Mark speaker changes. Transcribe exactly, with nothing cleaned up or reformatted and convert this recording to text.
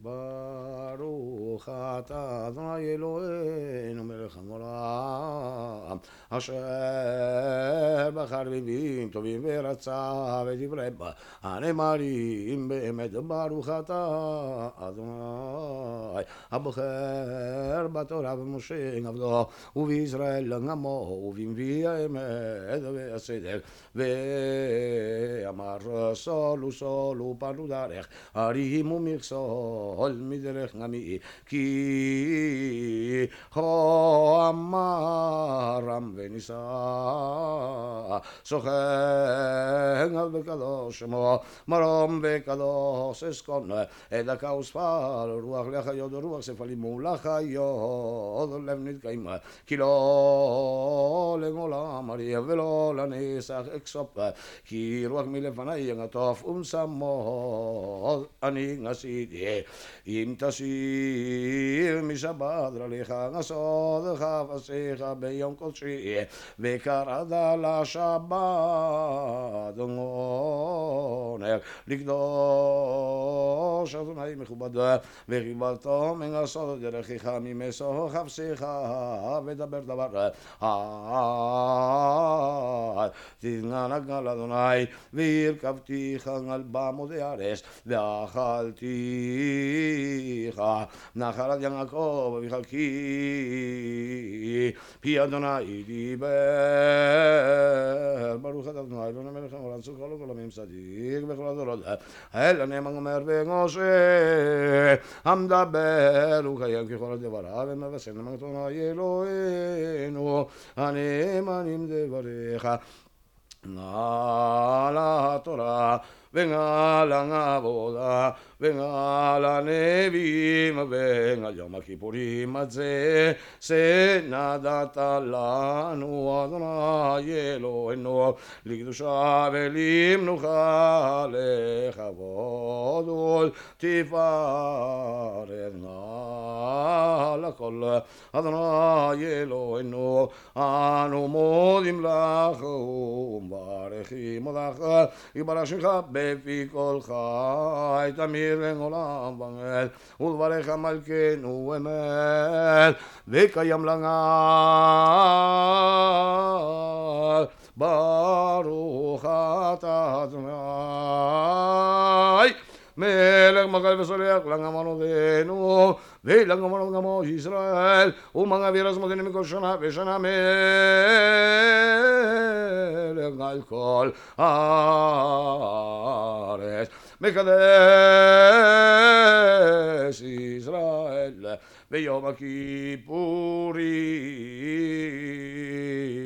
Speaker 1: ברוך אתה אדוני אלוהינו מלך העולם אשר בחר בנים טובים ורצה ודברי הנאמרים באמת ברוך אתה אדוני הבוחר בתורה במשה עבדו ובישראל עמו ובנביא האמת והצדק ואמר סולו סולו פנו דרך הרימו מכסות כל מדרך עמי כי כה אמר רם ונישא סוכן על בקדוש שמו מרום וקדוש אסכון דקה וספר רוח לחיות ורוח ספלים ולחיות לב נתקיים כי לא לגולם אריה ולא לנסח אקסופ כי רוח מלפני עטוף ונשמות אני עשיתי אם תשיר משבת רליך סודך ועשיך ביום קודשי וקראת לשבת עונג לקדוש אדוני מכובד וכיבדתו מן הסוד דרכך ממסו חפשך ודבר דבר תתנהג על אדוני והרכבתיך על במות הארץ ואכלתיך נחלת יעקב וחלקי פי אדוני דיבר ברוך אתה אדוני אלוהינו מלך העולם צור כל העולמים צדיק בכל הדורות האל הנאמן אומר ומשה המדבר וקיים ככל דבריו ומבשר למען אדוני אלוהינו הנאמנים דבריך על התורה ועל העבודה ועל הנביאים ועל יום הכיפורים הזה שנתת לנו אדוני אלוהינו לקדושה ולמנוחה לכבוד ולתפארת על הכל אדוני אלוהינו אנו מודים לך ומברכים אותך יתברך שמך בפי כל חי תמיר לעולם ועד ולברך מלכנו אמת וקיים לעד ברוך אתה אדוני מלך מגל וסולח לעמנו ולעמנו גמו ישראל ומעביר עזמותינו מכל שנה ושנה מלך על כל הארץ מקדש ישראל ביום הכיפורים